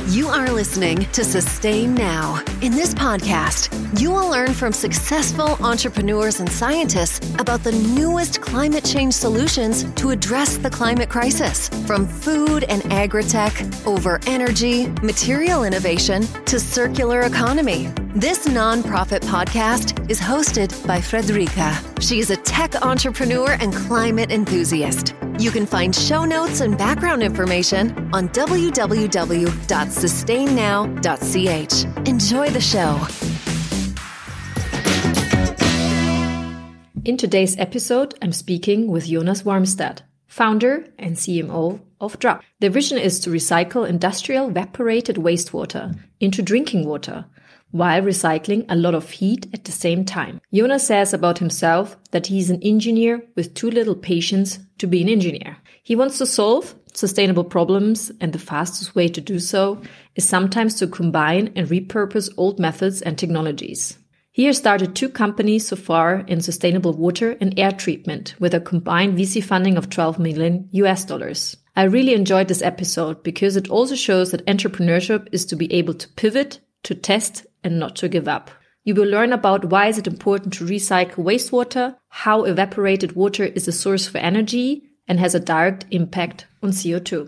You are listening to Sustain Now. In this podcast, you will learn from successful entrepreneurs and scientists about the newest climate change solutions to address the climate crisis. From food and agri-tech, over energy, material innovation, to circular economy. This nonprofit podcast is hosted by Fredrika. She is a tech entrepreneur and climate enthusiast. You can find show notes and background information on www.sustainnow.ch. Enjoy the show. In today's episode, I'm speaking with Jonas Warmstad, founder and CMO of Drup. Their vision is to recycle industrial evaporated wastewater into drinking water, while recycling a lot of heat at the same time. Jonas says about himself that he's an engineer with too little patience to be an engineer. He wants to solve sustainable problems, and the fastest way to do so is sometimes to combine and repurpose old methods and technologies. He has started 2 companies so far in sustainable water and air treatment with a combined VC funding of $12 million. I really enjoyed this episode because it also shows that entrepreneurship is to be able to pivot, to test, and not to give up. You will learn about why is it important to recycle wastewater, how evaporated water is a source for energy and has a direct impact on CO2.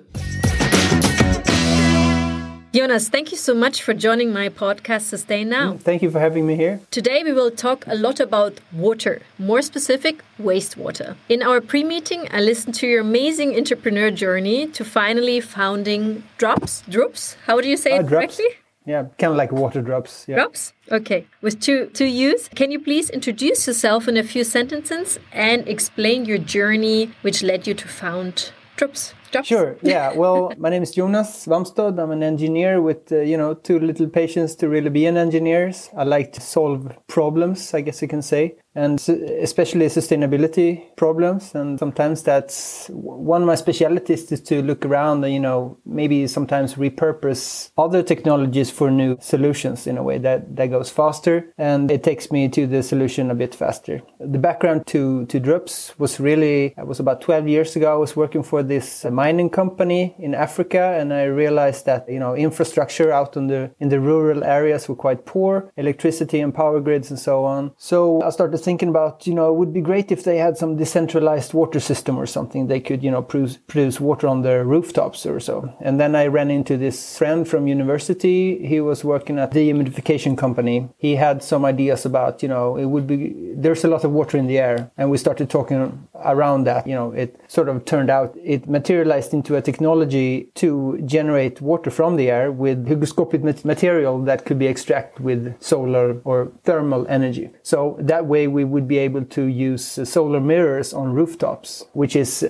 Jonas, thank you so much for joining my podcast, Sustain Now. Thank you for having me here. Today we will talk a lot about water, more specific, wastewater. In our pre-meeting, I listened to your amazing entrepreneur journey to finally founding Drups. How do you say it correctly? Yeah, kind of like water drops. Yeah. Drops? Okay. With two U's. Can you please introduce yourself in a few sentences and explain your journey which led you to found Drups? Sure. Yeah. Well, my name is Jonas Warmstad. I'm an engineer with, too little patience to really be an engineer. I like to solve problems, I guess you can say, and especially sustainability problems. And sometimes that's one of my specialties is to look around and, maybe sometimes repurpose other technologies for new solutions in a way that goes faster. And it takes me to the solution a bit faster. The background to Drups was about 12 years ago. I was working for this mining company in Africa, and I realized that infrastructure out in the rural areas were quite poor, electricity and power grids and so on. So I started thinking about it would be great if they had some decentralized water system or something. They could produce water on their rooftops or so. And then I ran into this friend from university. He was working at the dehumidification company. He had some ideas about there's a lot of water in the air, and we started talking around that. It sort of turned out it materialized into a technology to generate water from the air with hygroscopic material that could be extracted with solar or thermal energy. So that way we would be able to use solar mirrors on rooftops, which has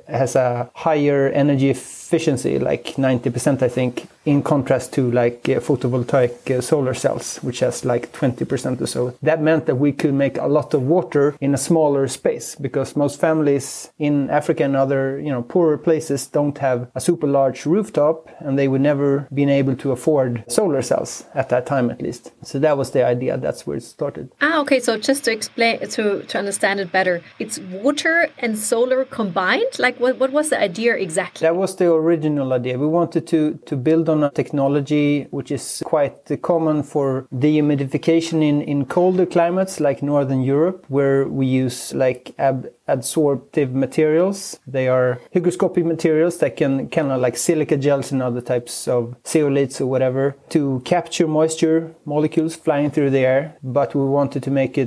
a higher energy efficiency, like 90%, I think, in contrast to photovoltaic solar cells, which has like 20% or so. That meant that we could make a lot of water in a smaller space, because most families in Africa and other poorer places don't have a super large rooftop, and they would never been able to afford solar cells at that time, at least. So that was the idea. That's where it started. Okay. So just to explain, to understand it better, it's water and solar combined? Like what was the idea exactly? That was the original idea. We wanted to build on a technology which is quite common for dehumidification in colder climates like Northern Europe, where we use adsorptive materials. They are hygroscopic materials that can kind of like silica gels and other types of zeolites or whatever to capture moisture molecules flying through the air. But we wanted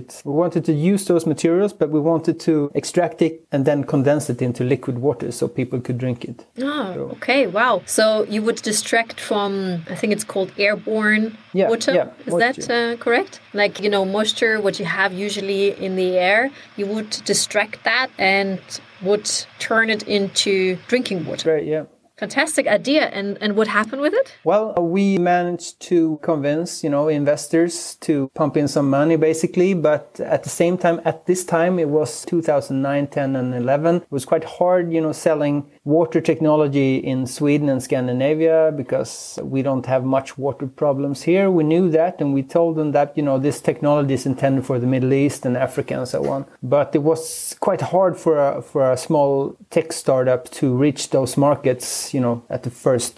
to use those materials, but we wanted to extract it and then condense it into liquid water so people could drink it. Oh, okay. Wow. So you would distract from, I think it's called airborne water. Yeah, is that correct? Like, moisture, what you have usually in the air, you would distract that and would turn it into drinking water. Right, yeah. Fantastic idea. And what happened with it? Well, we managed to convince, investors to pump in some money, basically. But at the same time, at this time, it was 2009, 10, and 11. It was quite hard, selling water technology in Sweden and Scandinavia because we don't have much water problems here. We knew that, and we told them that, this technology is intended for the Middle East and Africa and so on. But it was quite hard for a small tech startup to reach those markets, at the first step.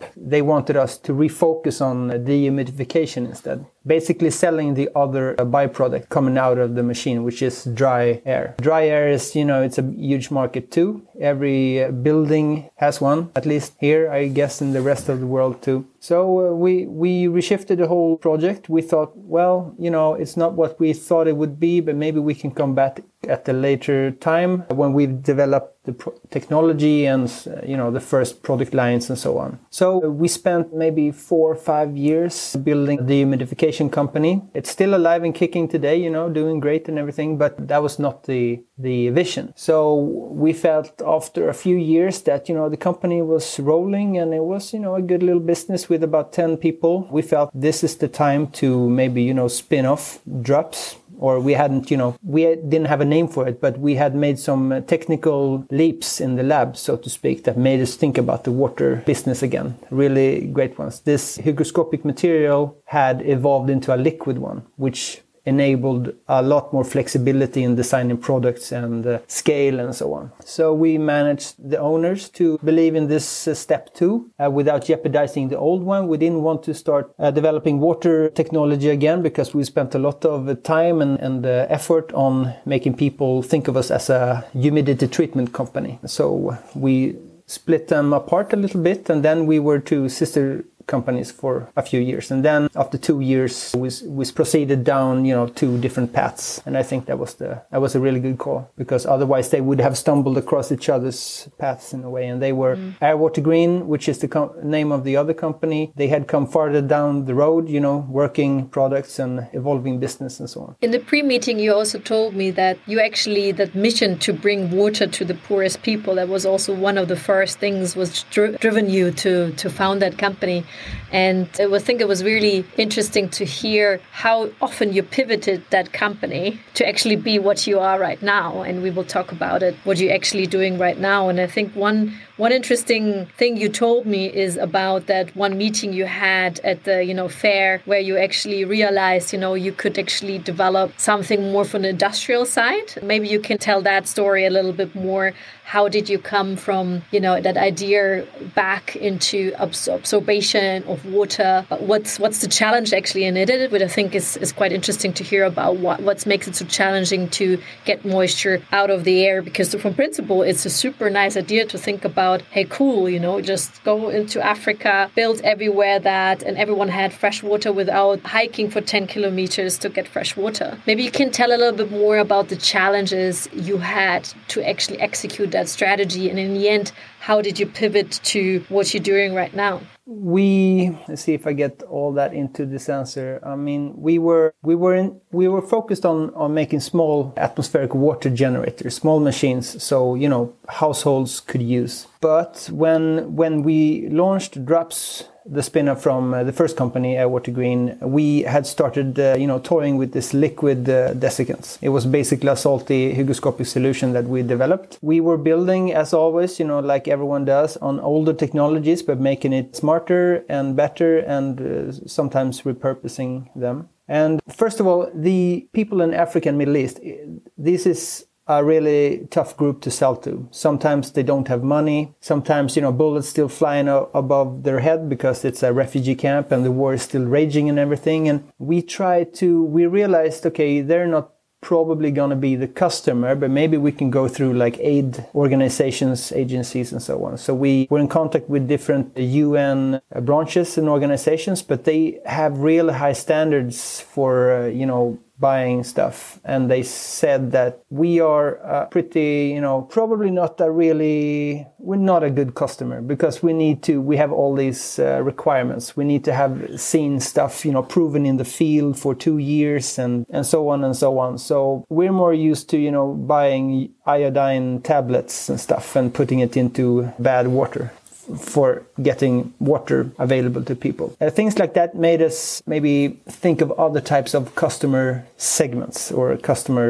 they wanted us to refocus on dehumidification instead. Basically selling the other byproduct coming out of the machine, which is dry air. Dry air is, it's a huge market too. Every building has one, at least here, I guess in the rest of the world too. So we reshifted the whole project. We thought, well, it's not what we thought it would be, but maybe we can come back at a later time when we've developed the technology and, the first product lines and so on. So we spent maybe 4 or 5 years building a dehumidification company. It's still alive and kicking today, doing great and everything, but that was not the vision. So we felt after a few years that, the company was rolling and it was, a good little business with about 10 people. We felt this is the time to maybe, spin off Drops. Or we hadn't, we didn't have a name for it, but we had made some technical leaps in the lab, so to speak, that made us think about the water business again. Really great ones. This hygroscopic material had evolved into a liquid one, which enabled a lot more flexibility in designing products and scale and so on. So we managed the owners to believe in this step too, without jeopardizing the old one. We didn't want to start developing water technology again because we spent a lot of time and effort on making people think of us as a humidity treatment company. So we split them apart a little bit, and then we were two sister companies for a few years, and then after 2 years we proceeded down 2 different paths, and I think that was a really good call, because otherwise they would have stumbled across each other's paths in a way. And they were Airwater Green, which is the name of the other company. They had come farther down the road, working products and evolving business and so on. In the pre-meeting you also told me that you actually, that mission to bring water to the poorest people, that was also one of the first things was driven you to found that company. And I think it was really interesting to hear how often you pivoted that company to actually be what you are right now. And we will talk about it, what you're actually doing right now. And I think one interesting thing you told me is about that one meeting you had at the fair, where you actually realized you could actually develop something more from the industrial side. Maybe you can tell that story a little bit more. How did you come from that idea back into absorption of water? What's the challenge actually in it? Which I think is quite interesting to hear about. What makes it so challenging to get moisture out of the air? Because from principle, it's a super nice idea to think about. Hey, cool, just go into Africa, build everywhere and everyone had fresh water without hiking for 10 kilometers to get fresh water. Maybe you can tell a little bit more about the challenges you had to actually execute that strategy, and in the end, how did you pivot to what you're doing right now? Let's see if I get all that into this answer. I mean, we were focused on making small atmospheric water generators, small machines, so households could use. But when we launched Drops, the spin-off from the first company, Airwater Green, we had started, toying with this liquid desiccants. It was basically a salty hygroscopic solution that we developed. We were building, as always, like everyone does, on older technologies, but making it smarter and better, and sometimes repurposing them. And first of all, the people in Africa and Middle East, this is a really tough group to sell to. Sometimes they don't have money. Sometimes, bullets still flying above their head because it's a refugee camp and the war is still raging and everything. And we realized, okay, they're not probably going to be the customer, but maybe we can go through like aid organizations, agencies, and so on. So we were in contact with different UN branches and organizations, but they have really high standards for, buying stuff. And they said that we are pretty, probably we're not a good customer, because we have all these requirements. We need to have seen stuff, proven in the field for 2 years and so on and so on. So we're more used to, buying iodine tablets and stuff and putting it into bad water for getting water available to people. Things like that made us maybe think of other types of customer segments or customer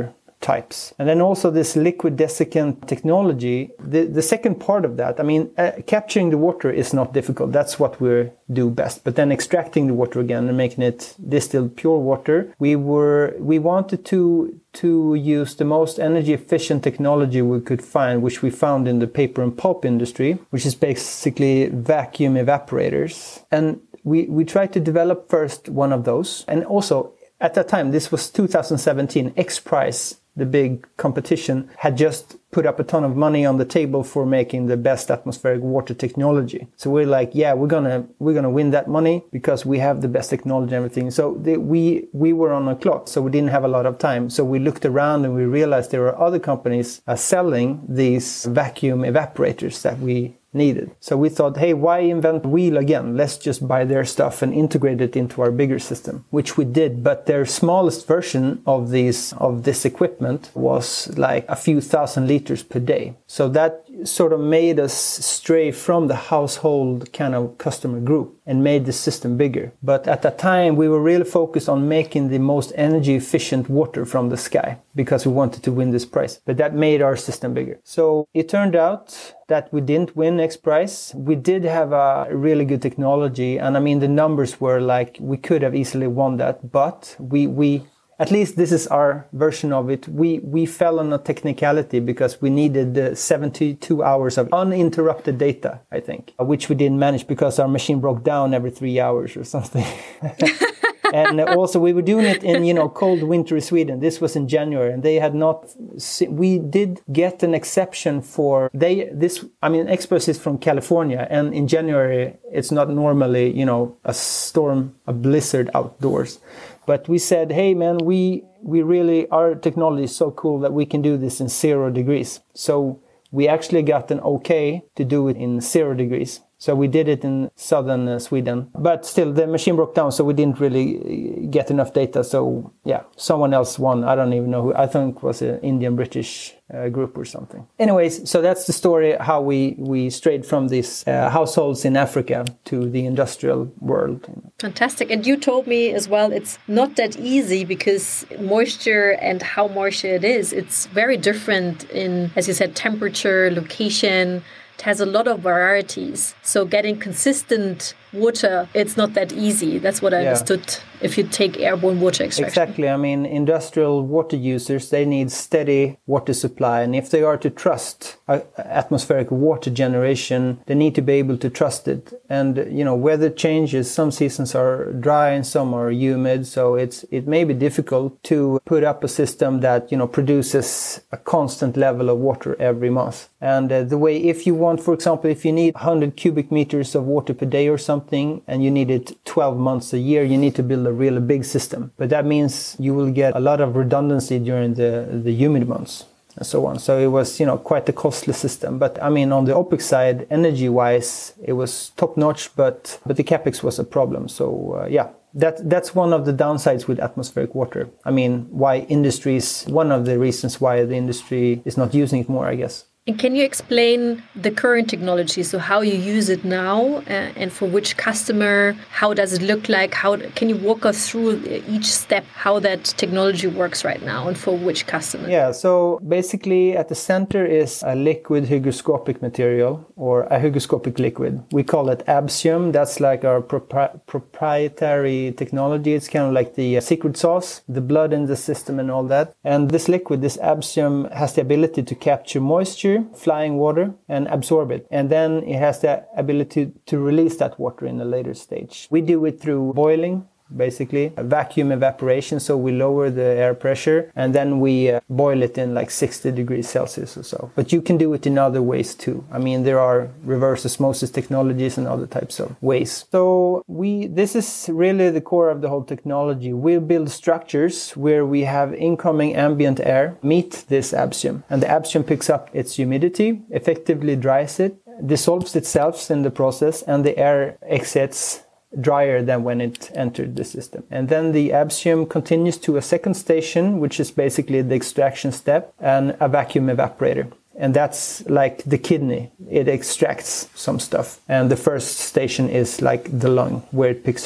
types. And then also this liquid desiccant technology, the second part of that, I mean, capturing the water is not difficult. That's what we do best. But then extracting the water again and making it distilled pure water, we wanted to use the most energy efficient technology we could find, which we found in the paper and pulp industry, which is basically vacuum evaporators. And we tried to develop first one of those. And also at that time, this was 2017, XPRIZE, the big competition, had just put up a ton of money on the table for making the best atmospheric water technology. So we're like, yeah, we're gonna win that money because we have the best technology and everything. So we were on a clock, so we didn't have a lot of time. So we looked around and we realized there were other companies selling these vacuum evaporators that we needed. So we thought, hey, why invent the wheel again? Let's just buy their stuff and integrate it into our bigger system, which we did. But their smallest version of this equipment was like a few thousand liters per day. So that sort of made us stray from the household kind of customer group and made the system bigger. But at that time, we were really focused on making the most energy efficient water from the sky because we wanted to win this prize. But that made our system bigger. So it turned out that we didn't win XPRIZE. We did have a really good technology. And I mean, the numbers were like, we could have easily won that. But we at least this is our version of it. We fell on a technicality because we needed 72 hours of uninterrupted data, I think, which we didn't manage because our machine broke down every 3 hours or something. And also we were doing it in, cold wintry Sweden. This was in January and they had not, we did get an exception for XPRIZE is from California and in January, it's not normally, a storm, a blizzard outdoors. But we said, hey man, we really, our technology is so cool that we can do this in 0 degrees. So we actually got an okay to do it in 0 degrees. So we did it in southern Sweden. But still, the machine broke down, so we didn't really get enough data. So yeah, someone else won. I don't even know who. I think it was an Indian-British group or something. Anyways, so that's the story how we strayed from these households in Africa to the industrial world. Fantastic. And you told me as well, it's not that easy because moisture and how moisture it is, it's very different in, as you said, temperature, location. It has a lot of varieties. So getting consistent water, it's not that easy. That's what I understood if you take airborne water extraction. Exactly. I mean, industrial water users, they need steady water supply. And if they are to trust atmospheric water generation, they need to be able to trust it. And, weather changes. Some seasons are dry and some are humid. So it may be difficult to put up a system that, produces a constant level of water every month. And the way, if you want, for example, if you need 100 cubic meters of water per day or something, and you need it 12 months a year, you need to build a really big system. But that means you will get a lot of redundancy during the humid months and so on. So it was, quite a costly system. But I mean, on the OpEx side, energy-wise, it was top-notch, but the capex was a problem. So that's one of the downsides with atmospheric water. I mean, one of the reasons why the industry is not using it more, I guess. And can you explain the current technology? So how you use it now and for which customer? How does it look like? Can you walk us through each step, how that technology works right now and for which customer? Yeah, so basically at the center is a liquid hygroscopic material or a hygroscopic liquid. We call it Absium. That's like our proprietary technology. It's kind of like the secret sauce, the blood in the system and all that. And this liquid, this Absium, has the ability to capture moisture, flying water, and absorb it. And then it has the ability to release that water in a later stage. We do it through boiling, basically, a vacuum evaporation. So we lower the air pressure and then we boil it in like 60 degrees Celsius or so. But you can do it in other ways too. I mean, there are reverse osmosis technologies and other types of ways. So this is really the core of the whole technology. We build structures where we have incoming ambient air meet this Absium. And the Absium picks up its humidity, effectively dries it, dissolves itself in the process, and the air exits drier than when it entered the system. And then the Absium continues to a second station, which is basically the extraction step, and a vacuum evaporator. And that's like the kidney. It extracts some stuff. And the first station is like the lung, where it picks up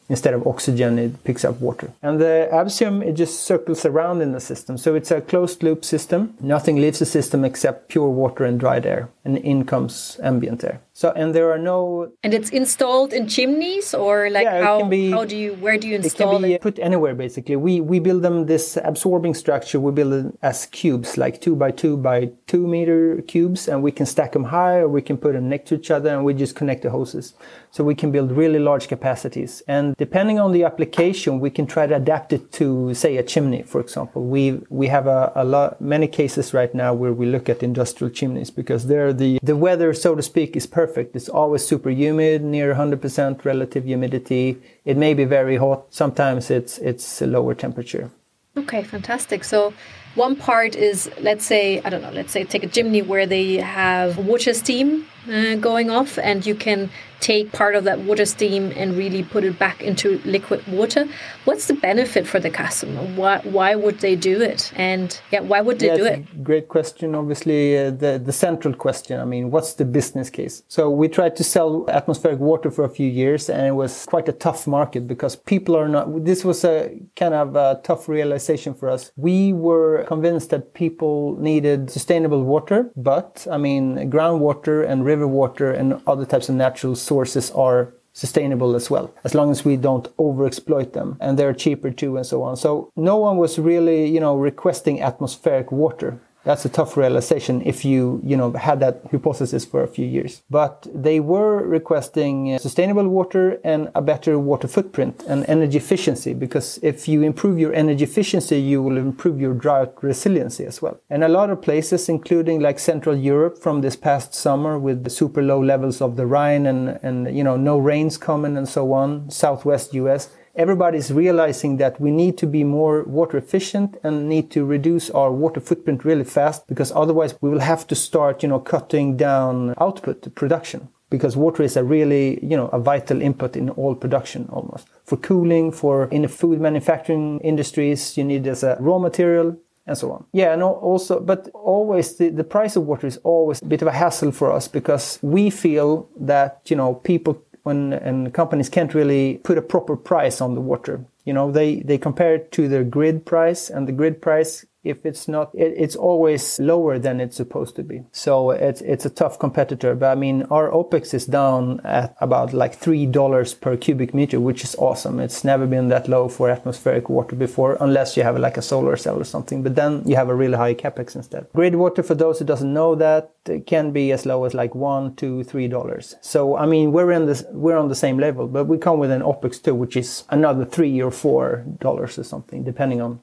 Instead of oxygen, it picks up water. And the Absium, it just circles around in the system. So it's a closed loop system. Nothing leaves the system except pure water and dried air. And in comes ambient air. So, and there are no... And it's installed in chimneys, or like where do you install it? It can be put anywhere, basically. We build them, this absorbing structure, we build it as cubes, like 2 by 2 by 2 meter cubes, and we can stack them high, or we can put them next to each other, and we just connect the hoses. So we can build really large capacities. And depending on the application, we can try to adapt it to, say, a chimney, for example. We have many cases right now where we look at industrial chimneys, because the weather, so to speak, is perfect. It's always super humid, near 100% relative humidity. It may be very hot. Sometimes it's a lower temperature. Okay, fantastic. So one part is, let's say take a chimney where they have water steam going off, and you can take part of that water steam and really put it back into liquid water. What's the benefit for the customer? Why would they do it? And why would they do it? Great question. Obviously, the central question. I mean, what's the business case? So we tried to sell atmospheric water for a few years, and it was quite a tough market because people are not... This was a kind of a tough realization for us. We were convinced that people needed sustainable water, but I mean, groundwater and river water and other types of natural sources are sustainable as well, as long as we don't overexploit them, and they're cheaper too, and so on. So no one was really, requesting atmospheric water. That's a tough realization if you had that hypothesis for a few years. But they were requesting sustainable water and a better water footprint and energy efficiency, because if you improve your energy efficiency, you will improve your drought resiliency as well. And a lot of places, including like Central Europe from this past summer with the super low levels of the Rhine and no rains coming and so on, Southwest US, everybody's realizing that we need to be more water efficient and need to reduce our water footprint really fast, because otherwise we will have to start, cutting down output, production, because water is a really, a vital input in all production almost. For cooling, in the food manufacturing industries, you need it as a raw material, and so on. Yeah, and also, but always the price of water is always a bit of a hassle for us, because we feel that, people and companies can't really put a proper price on the water. They compare it to their grid price, and the grid price, if it's not, it's always lower than it's supposed to be. So it's a tough competitor. But I mean, our OPEX is down at about like $3 per cubic meter, which is awesome. It's never been that low for atmospheric water before, unless you have like a solar cell or something. But then you have a really high capex instead. Grid water, for those who doesn't know that, can be as low as like $1, $2, $3. So I mean, we're on the same level, but we come with an OPEX too, which is another $3 or $4 or something, depending on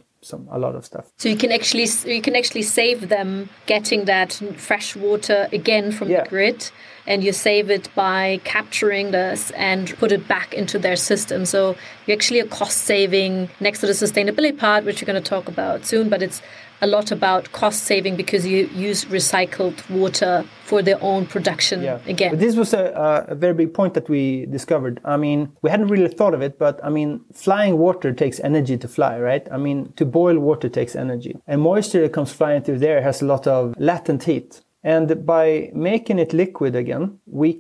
a lot of stuff. So you can actually save them getting that fresh water again from the grid, and you save it by capturing this and put it back into their system. So you're actually a cost saving next to the sustainability part, which we're going to talk about soon, but it's a lot about cost saving because you use recycled water for their own production again. But this was a very big point that we discovered. I mean, we hadn't really thought of it, but I mean, flying water takes energy to fly, right? I mean, to boil water takes energy. And moisture that comes flying through there has a lot of latent heat. And by making it liquid again, we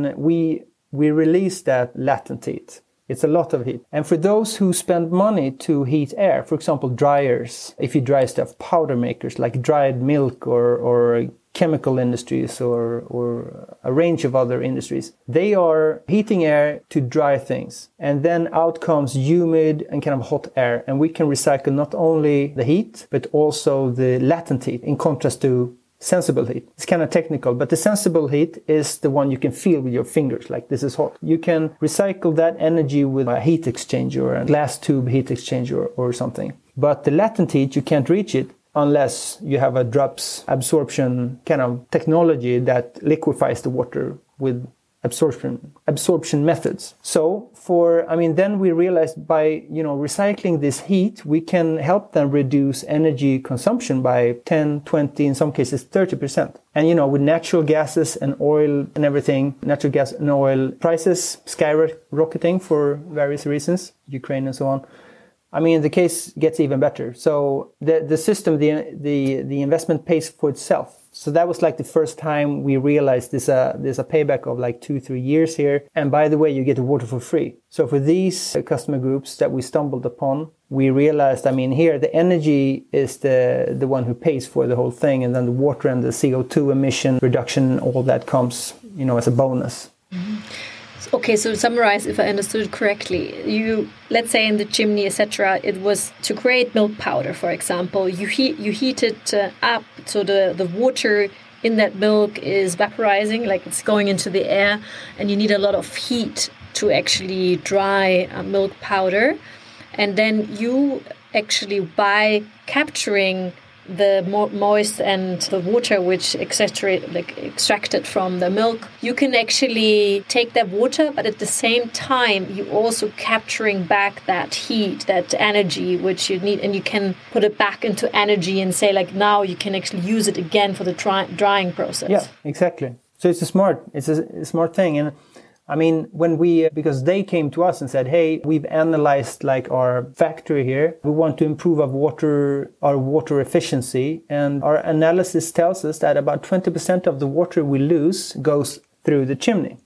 release that latent heat. It's a lot of heat. And for those who spend money to heat air, for example, dryers, if you dry stuff, powder makers like dried milk or chemical industries or a range of other industries, they are heating air to dry things. And then out comes humid and kind of hot air. And we can recycle not only the heat, but also the latent heat, in contrast to sensible heat. It's kind of technical, but the sensible heat is the one you can feel with your fingers, like this is hot. You can recycle that energy with a heat exchanger, a glass tube heat exchanger or something. But the latent heat, you can't reach it unless you have a drops absorption kind of technology that liquefies the water with absorption methods. So then we realized by, recycling this heat, we can help them reduce energy consumption by 10, 20, in some cases 30%. And, with natural gases and oil and everything, natural gas and oil prices skyrocketing for various reasons, Ukraine and so on. I mean, the case gets even better. So the system, the investment pays for itself. So that was like the first time we realized there's a payback of like 2-3 years here. And by the way, you get the water for free. So for these customer groups that we stumbled upon, we realized, I mean, here the energy is the one who pays for the whole thing. And then the water and the CO2 emission reduction, all that comes, as a bonus. Mm-hmm. Okay, so to summarize, if I understood it correctly, you, let's say in the chimney, etc., it was to create milk powder, for example. You heat it up, so the water in that milk is vaporizing, like it's going into the air, and you need a lot of heat to actually dry milk powder. And then you actually, by capturing the moist and the water which extracted from the milk, you can actually take that water, but at the same time you also capturing back that heat, that energy which you need, and you can put it back into energy and say like now you can actually use it again for the drying process. Yeah, exactly. So it's a smart thing. And I mean, because they came to us and said, hey, we've analyzed like our factory here. We want to improve our water efficiency. And our analysis tells us that about 20% of the water we lose goes through the chimney.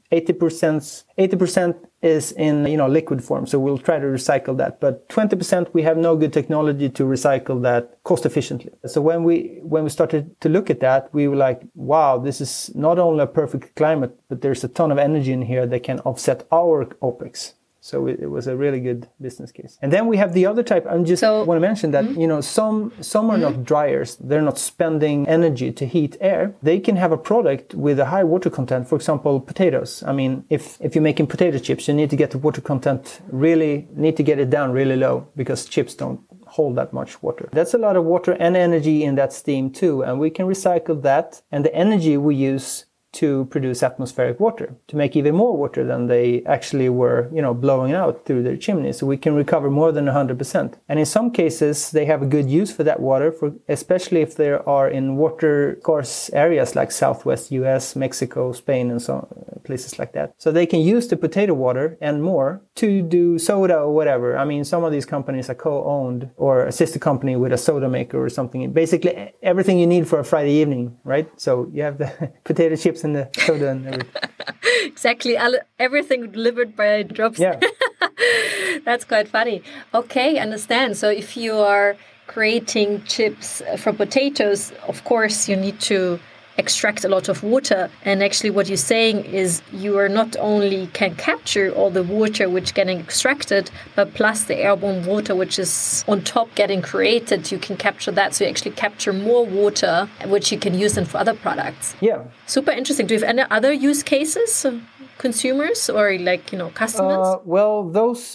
80% is in liquid form, so we'll try to recycle that. But 20% we have no good technology to recycle that cost efficiently. So when we started to look at that, we were like, wow, this is not only a perfect climate, but there's a ton of energy in here that can offset our OPEX. So it was a really good business case. And then we have the other type. I want to mention that, some are not dryers. They're not spending energy to heat air. They can have a product with a high water content. For example, potatoes. I mean, if you're making potato chips, you need to get the water content get it down really low because chips don't hold that much water. That's a lot of water and energy in that steam too. And we can recycle that. And the energy we use to produce atmospheric water, to make even more water than they actually were, blowing out through their chimneys. So we can recover more than 100%. And in some cases, they have a good use for that water, especially if they are in water-scarce areas like Southwest US, Mexico, Spain, and so places like that. So they can use the potato water and more to do soda or whatever. I mean, some of these companies are co-owned or a sister company with a soda maker or something. Basically, everything you need for a Friday evening, right? So you have the potato chips and the soda and everything. Exactly. Everything delivered by drops. Yeah. That's quite funny. Okay, understand. So if you are creating chips from potatoes, of course, you need to extract a lot of water. And actually what you're saying is you are not only can capture all the water which getting extracted, but plus the airborne water which is on top getting created, you can capture that. So you actually capture more water, which you can use then for other products. Yeah. Super interesting. Do you have any other use cases? Consumers or customers? Well, those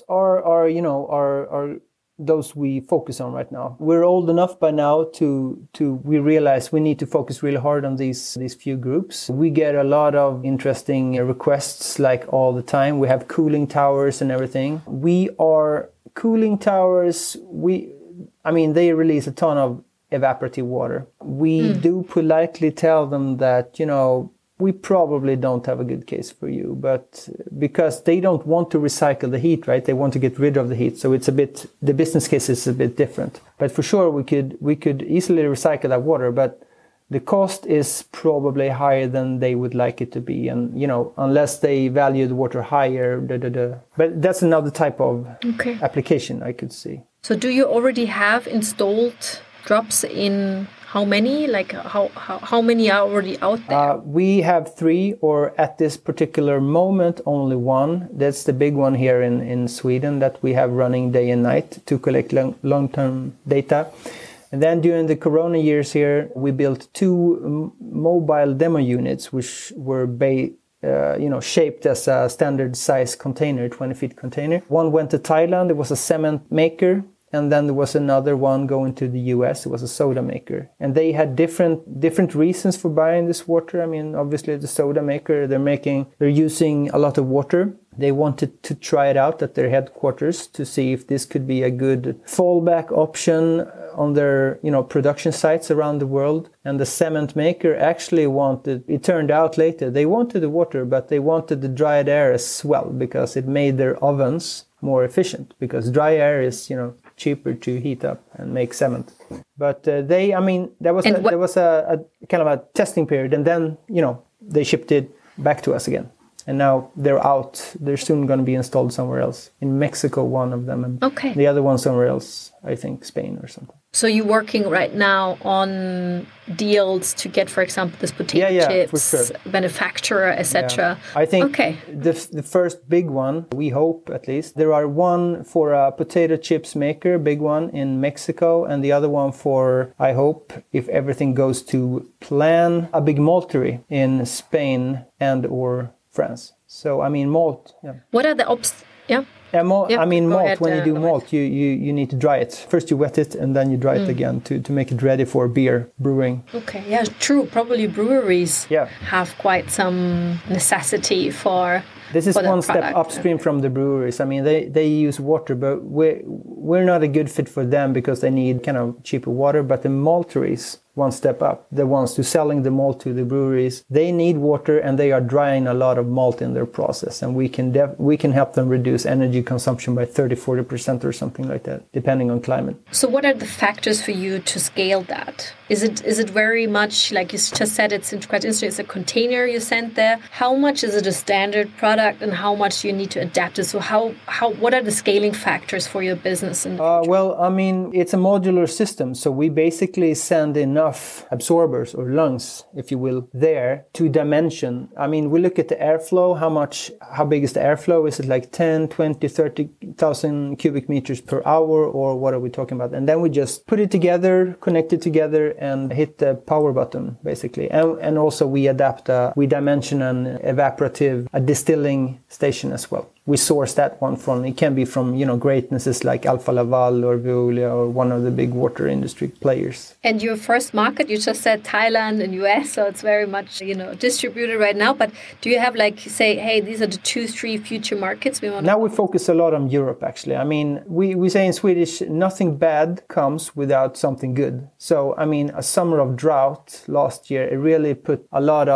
are those we focus on right now. We're old enough by now we realize we need to focus really hard on these few groups. We get a lot of interesting requests like all the time. We have cooling towers and everything. Cooling towers, they release a ton of evaporative water. We do politely tell them that, we probably don't have a good case for you, but because they don't want to recycle the heat, right? They want to get rid of the heat. So the business case is a bit different. But for sure, we could easily recycle that water, but the cost is probably higher than they would like it to be. And, unless they value the water higher, But that's another type of application I could see. So do you already have installed drops in how many? Like how many are already out there? We have 3, or at this particular moment, only 1. That's the big one here in Sweden that we have running day and night to collect long-term data. And then during the Corona years here, we built 2 mobile demo units, which were shaped as a standard size container, 20-feet container. One went to Thailand. It was a cement maker. And then there was another one going to the US. It was a soda maker. And they had different reasons for buying this water. I mean, obviously the soda maker, they're using a lot of water. They wanted to try it out at their headquarters to see if this could be a good fallback option on their, production sites around the world. And the cement maker actually it turned out later, they wanted the water, but they wanted the dried air as well because it made their ovens more efficient, because dry air is, cheaper to heat up and make cement. But there was a kind of a testing period, and then, they shipped it back to us again. And now they're out. They're soon going to be installed somewhere else. In Mexico, one of them, and the other one somewhere else, I think Spain or something. So you're working right now on deals to get, for example, this potato chips for sure. manufacturer, etc. Yeah. I think the first big one, we hope at least, there are one for a potato chips maker, big one in Mexico, and the other one for, I hope, if everything goes to plan, a big maltery in Spain and or France. So, malt. Yeah. What are the malt, when you do malt, you need to dry it. First you wet it and then you dry it again to make it ready for beer brewing. Okay, yeah, true. Probably breweries have quite some necessity for This is one step upstream from the breweries. They use water, but we're not a good fit for them because they need kind of cheaper water. But the malteries, one step up, the ones who selling the malt to the breweries, they need water and they are drying a lot of malt in their process. And we can help them reduce energy consumption by 30-40% or something like that, depending on climate. So what are the factors for you to scale that? Is it very much, like you just said, it's quite interesting, it's a container you sent there. How much is it a standard product and how much you need to adapt it? So what are the scaling factors for your business? It's a modular system. So we basically send enough absorbers or lungs, if you will, there to dimension. We look at the airflow, how big is the airflow? Is it like 10, 20, 30,000 cubic meters per hour, or what are we talking about? And then we just put it together, connect it together, and hit the power button, basically. And also we dimension an evaporative, a distilling station as well. We source that one from, it can be from, greatnesses like Alfa Laval or Veolia or one of the big water industry players. And your first market, you just said Thailand and US, so it's very much, distributed right now. But do you have say, hey, these are the 2-3 future markets we want to... Now we focus a lot on Europe, actually. We say in Swedish, nothing bad comes without something good. So, a summer of drought last year, it really put a lot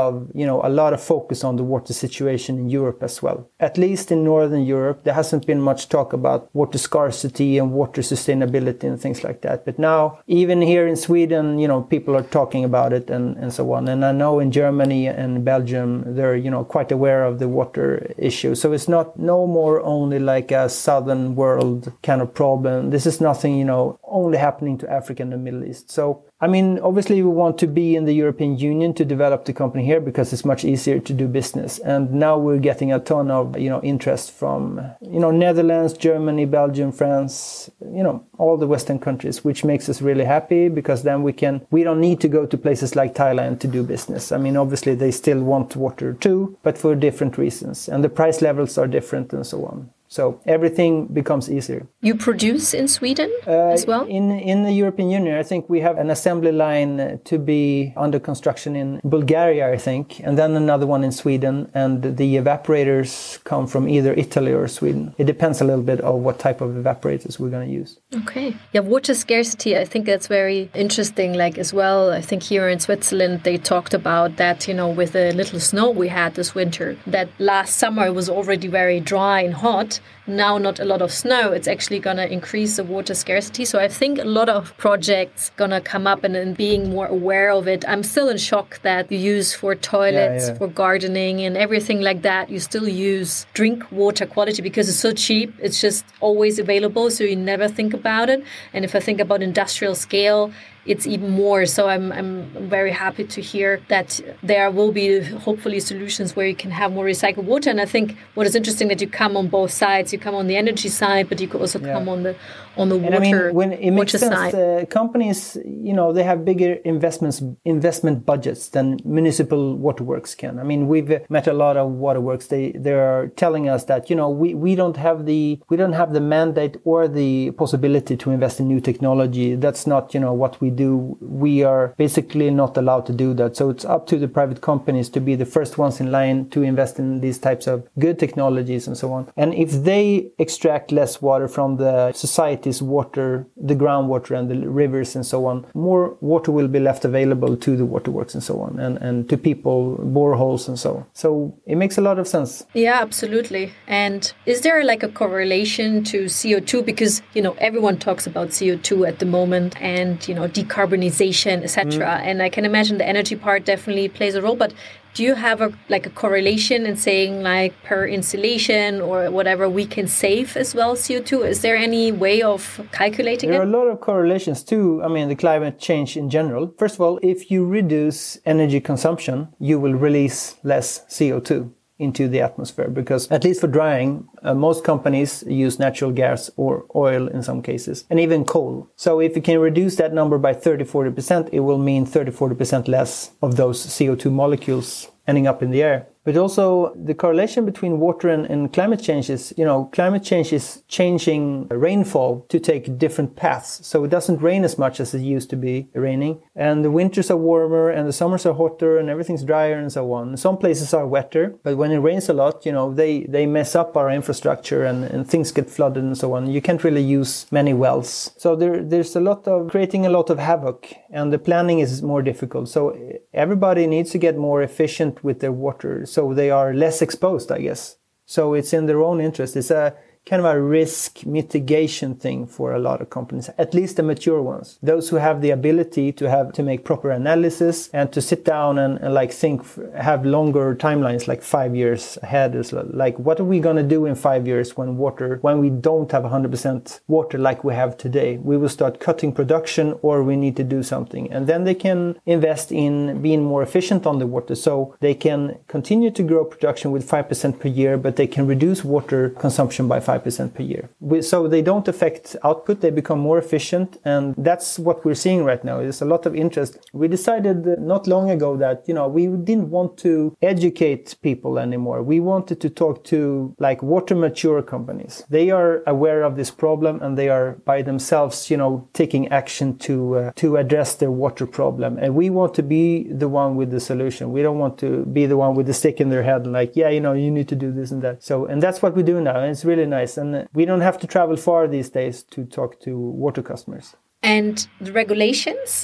of focus on the water situation in Europe as well. At least in Northern Europe, there hasn't been much talk about water scarcity and water sustainability and things like that. But now, even here in Sweden, people are talking about it and so on. And I know in Germany and Belgium, they're, quite aware of the water issue. So it's no more only like a southern world kind of problem. This is nothing, only happening to Africa and the Middle East. So, obviously we want to be in the European Union to develop the company here because it's much easier to do business. And now we're getting a ton of, interest from, Netherlands, Germany, Belgium, France, all the Western countries, which makes us really happy because then we don't need to go to places like Thailand to do business. Obviously they still want water too, but for different reasons. And the price levels are different and so on. So everything becomes easier. You produce in Sweden as well? In the European Union, I think we have an assembly line to be under construction in Bulgaria, I think, and then another one in Sweden. And the evaporators come from either Italy or Sweden. It depends a little bit on what type of evaporators we're going to use. Okay. Yeah, water scarcity, I think that's very interesting. As well, I think here in Switzerland, they talked about that, with the little snow we had this winter, that last summer it was already very dry and hot. Now not a lot of snow, it's actually going to increase the water scarcity. So I think a lot of projects going to come up and being more aware of it. I'm still in shock that you use for toilets, for gardening and everything like that. You still use drink water quality because it's so cheap. It's just always available. So you never think about it. And if I think about industrial scale, it's even more. So I'm very happy to hear that there will be hopefully solutions where you can have more recycled water. And I think what is interesting that you come on both sides. You come on the energy side, but you could also come on the water. When it makes sense, companies, they have bigger investment budgets than municipal waterworks can. We've met a lot of waterworks. They are telling us that we don't have the mandate or the possibility to invest in new technology. That's not what we do. We are basically not allowed to do that. So it's up to the private companies to be the first ones in line to invest in these types of good technologies and so on. And if they we extract less water from the society's water, the groundwater and the rivers and so on, more water will be left available to the waterworks and so on, and to people, boreholes and so on. So it makes a lot of sense. Yeah, absolutely. And is there like a correlation to CO2? Because, everyone talks about CO2 at the moment and, decarbonization, etc. And I can imagine the energy part definitely plays a role, but do you have a correlation in saying like per installation or whatever we can save as well CO2? Is there any way of calculating it? There are a lot of correlations to, the climate change in general. First of all, if you reduce energy consumption, you will release less CO2 into the atmosphere, because at least for drying, most companies use natural gas or oil in some cases, and even coal. So if you can reduce that number by 30-40%, it will mean 30-40% less of those CO2 molecules ending up in the air. But also the correlation between water and climate change is, climate change is changing rainfall to take different paths. So it doesn't rain as much as it used to be raining. And the winters are warmer and the summers are hotter and everything's drier and so on. Some places are wetter, but when it rains a lot, they mess up our infrastructure and things get flooded and so on. You can't really use many wells. So there's a lot of creating a lot of havoc, and the planning is more difficult. So everybody needs to get more efficient with their water, so they are less exposed, I guess. So it's in their own interest. It's a kind of a risk mitigation thing for a lot of companies, at least the mature ones. Those who have the ability to make proper analysis and to sit down and think, have longer timelines, like 5 years ahead. Is like, what are we going to do in 5 years when we don't have 100% water like we have today? We will start cutting production, or we need to do something. And then they can invest in being more efficient on the water. So they can continue to grow production with 5% per year, but they can reduce water consumption by 5% per year. So they don't affect output, they become more efficient, and that's what we're seeing right now. There's a lot of interest. We decided not long ago that, we didn't want to educate people anymore. We wanted to talk to water mature companies. They are aware of this problem and they are by themselves, taking action to address their water problem. And we want to be the one with the solution. We don't want to be the one with the stick in their head and you need to do this and that. And that's what we do now, and it's really nice. And we don't have to travel far these days to talk to water customers. And the regulations,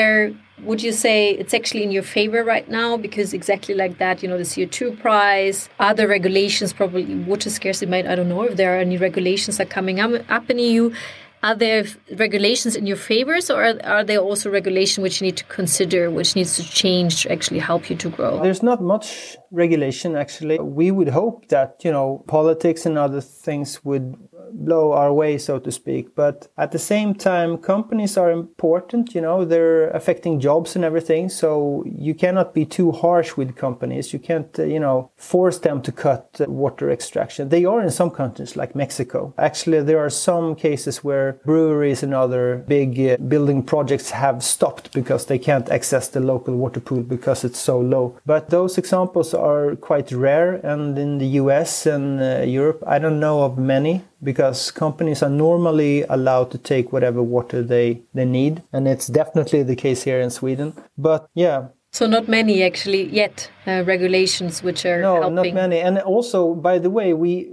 would you say it's actually in your favor right now? Because exactly like that, the CO2 price, other regulations, probably water scarcity, I don't know if there are any regulations that are coming up in EU. Are there regulations in your favors, or are there also regulations which you need to consider, which needs to change to actually help you to grow? There's not much regulation, actually. We would hope that, politics and other things would blow our way, so to speak. But at the same time, companies are important, they're affecting jobs and everything. So you cannot be too harsh with companies. You can't, force them to cut water extraction. They are in some countries like Mexico. Actually, there are some cases where breweries and other big building projects have stopped because they can't access the local water pool because it's so low. But those examples are quite rare. And in the US and Europe, I don't know of many, because companies are normally allowed to take whatever water they need. And it's definitely the case here in Sweden. But yeah. So not many actually yet regulations which are helping. No, not many. And also, by the way, we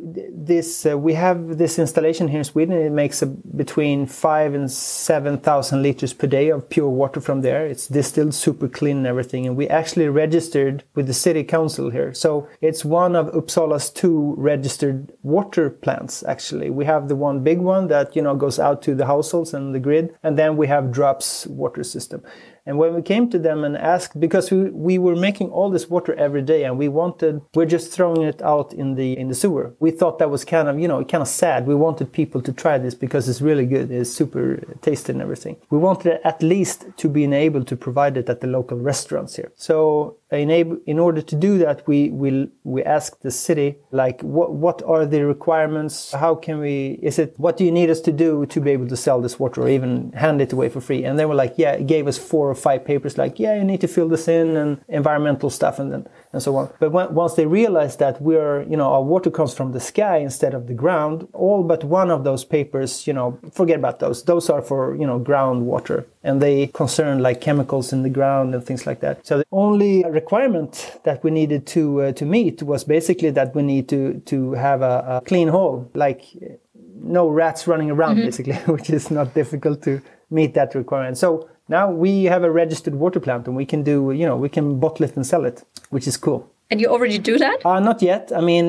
have this installation here in Sweden. It makes between 5,000 and 7,000 liters per day of pure water from there. It's distilled, super clean and everything. And we actually registered with the city council here. So it's one of Uppsala's 2 registered water plants, actually. We have the one big one that, goes out to the households and the grid. And then we have Drops water system. And when we came to them and asked, because we were making all this water every day, and we're just throwing it out in the sewer. We thought that was kind of sad. We wanted people to try this because it's really good. It's super tasty and everything. We wanted at least to be able to provide it at the local restaurants here. So in order to do that, we asked the city, what are the requirements? How can what do you need us to do to be able to sell this water or even hand it away for free? And they were it gave us 4 or 5 papers, you need to fill this in and environmental stuff and and so on. But once they realized that our water comes from the sky instead of the ground, all but one of those papers, forget about those. Those are for, groundwater, and they concern like chemicals in the ground and things like that. So the only requirement that we needed to meet was basically that we need to have a clean hole, like no rats running around, basically, which is not difficult to meet that requirement. So now we have a registered water plant, and we can we can bottle it and sell it, which is cool. And you already do that? Not yet. I mean,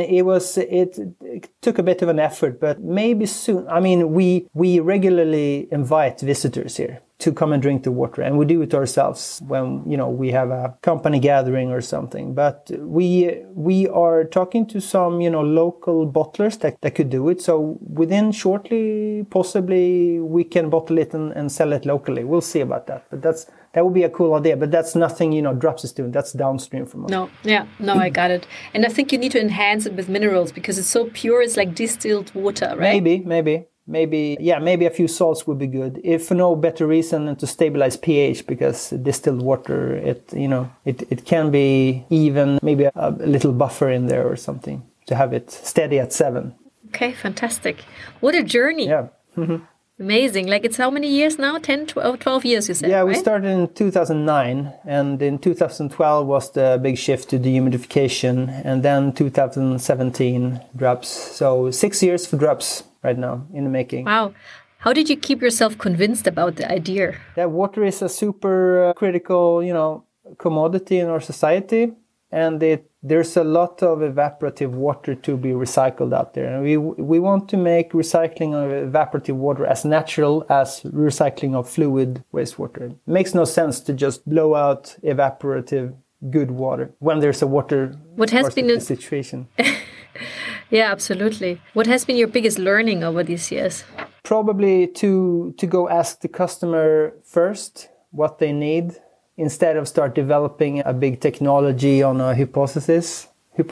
it took a bit of an effort, but maybe soon. I mean, we regularly invite visitors here to come and drink the water, and we do it ourselves when we have a company gathering or something. But we are talking to some local bottlers that could do it. So within shortly, possibly we can bottle it and sell it locally. We'll see about that. But that would be a cool idea. But that's nothing Drops is doing. That's downstream from us. No, I got it. And I think you need to enhance it with minerals because it's so pure. It's like distilled water, right? Maybe a few salts would be good, if for no better reason than to stabilize pH, because distilled water, it can be even maybe a little buffer in there or something to have it steady at 7. Okay, fantastic. What a journey. Yeah. Amazing. Like, it's how many years now? 10, 12 years, you said, Yeah, right? we started in 2009, and in 2012 was the big shift to dehumidification, and then 2017 drops. So 6 years for drops right now in the making. Wow. How did you keep yourself convinced about the idea? That water is a super critical, commodity in our society, and there's a lot of evaporative water to be recycled out there. And we want to make recycling of evaporative water as natural as recycling of fluid wastewater. It makes no sense to just blow out evaporative good water when there's a water situation. Yeah, absolutely. What has been your biggest learning over these years? Probably to go ask the customer first what they need, instead of start developing a big technology on a hypothesis.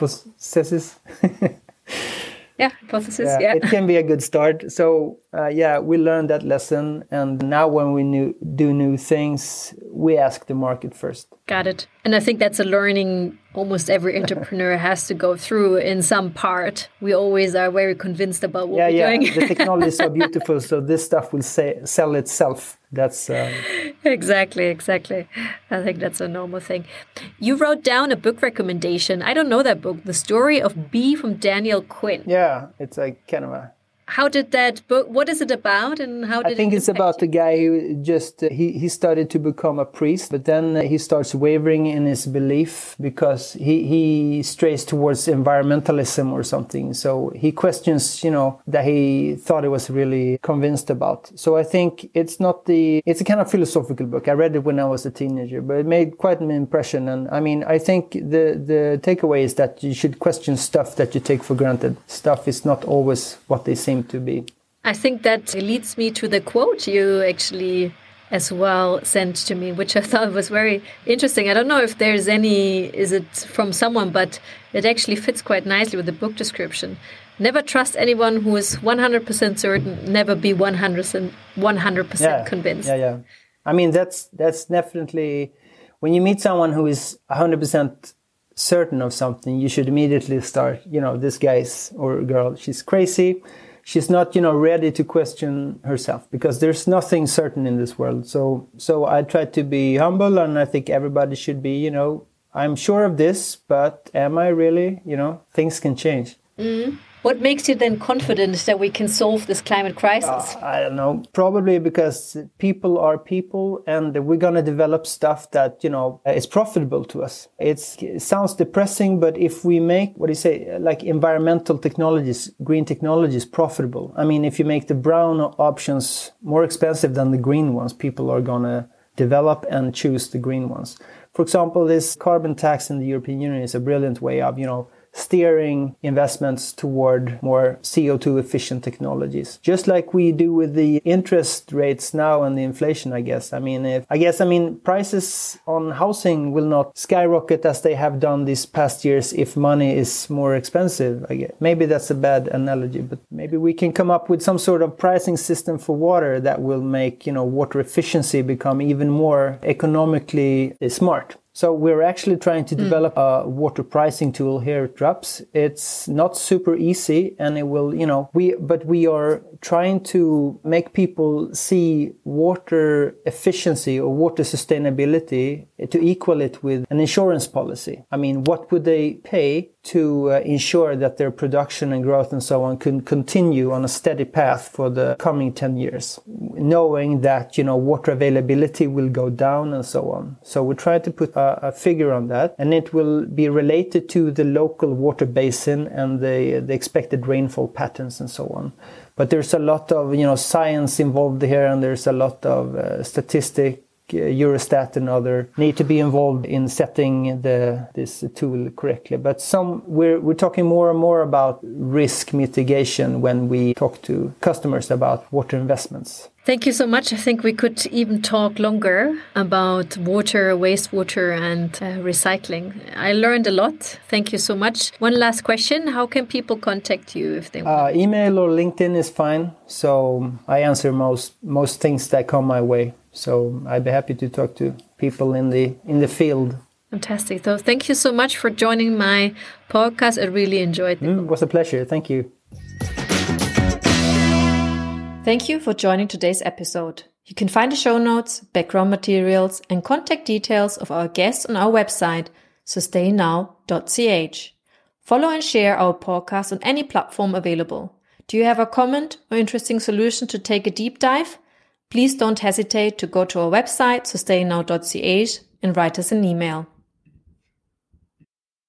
Hypothesis. It can be a good start. So we learned that lesson, and now when we do new things, we ask the market first. Got it. And I think that's a learning almost every entrepreneur has to go through in some part. We always are very convinced about what we're doing. The technology is so beautiful, so this stuff will sell itself. That's Exactly. I think that's a normal thing. You wrote down a book recommendation. I don't know that book, The Story of Bee from Daniel Quinn. Yeah, it's a kind of a... How did that book, what is it about, and how did I think it it's about the guy who just, he started to become a priest, but then he starts wavering in his belief because he strays towards environmentalism or something. So he questions, that he thought he was really convinced about. So I think it's a kind of philosophical book. I read it when I was a teenager, but it made quite an impression. And I mean, I think the takeaway is that you should question stuff that you take for granted. Stuff is not always what they seem to be. I think that leads me to the quote you actually as well sent to me, which I thought was very interesting. I don't know if there's is it from someone, but it actually fits quite nicely with the book description. Never trust anyone who is 100% certain, never be 100% convinced. Yeah. I mean, that's definitely, when you meet someone who is 100% certain of something, you should immediately start, this guy's or girl, she's crazy. She's not, ready to question herself, because there's nothing certain in this world. So I try to be humble, and I think everybody should be, I'm sure of this, but am I really? Things can change. Mm-hmm. What makes you then confident that we can solve this climate crisis? I don't know. Probably because people are people, and we're going to develop stuff that, is profitable to us. It sounds depressing, but if we make, like environmental technologies, green technologies profitable. I mean, if you make the brown options more expensive than the green ones, people are going to develop and choose the green ones. For example, this carbon tax in the European Union is a brilliant way of, steering investments toward more CO2 efficient technologies. Just like we do with the interest rates now and the inflation, I guess. I mean, prices on housing will not skyrocket as they have done these past years if money is more expensive, I guess. Maybe that's a bad analogy, but maybe we can come up with some sort of pricing system for water that will make, water efficiency become even more economically smart. So we're actually trying to develop a water pricing tool here at Draps. It's not super easy, and it will, but we are trying to make people see water efficiency or water sustainability to equal it with an insurance policy. I mean, what would they pay to ensure that their production and growth and so on can continue on a steady path for the coming 10 years, knowing that, water availability will go down and so on. So we try to put a figure on that, and it will be related to the local water basin and the expected rainfall patterns and so on. But there's a lot of, science involved here, and there's a lot of statistic, Eurostat and other need to be involved in setting this tool correctly. But we're talking more and more about risk mitigation when we talk to customers about water investments. Thank you so much. I think we could even talk longer about water, wastewater and recycling. I learned a lot. Thank you so much. One last question. How can people contact you if they want? Email or LinkedIn is fine. So I answer most things that come my way. So I'd be happy to talk to people in the field. Fantastic. So thank you so much for joining my podcast. I really enjoyed it. It was a pleasure. Thank you. Thank you for joining today's episode. You can find the show notes, background materials, and contact details of our guests on our website, sustainnow.ch. Follow and share our podcast on any platform available. Do you have a comment or interesting solution to take a deep dive? Please don't hesitate to go to our website, sustainnow.ch, and write us an email.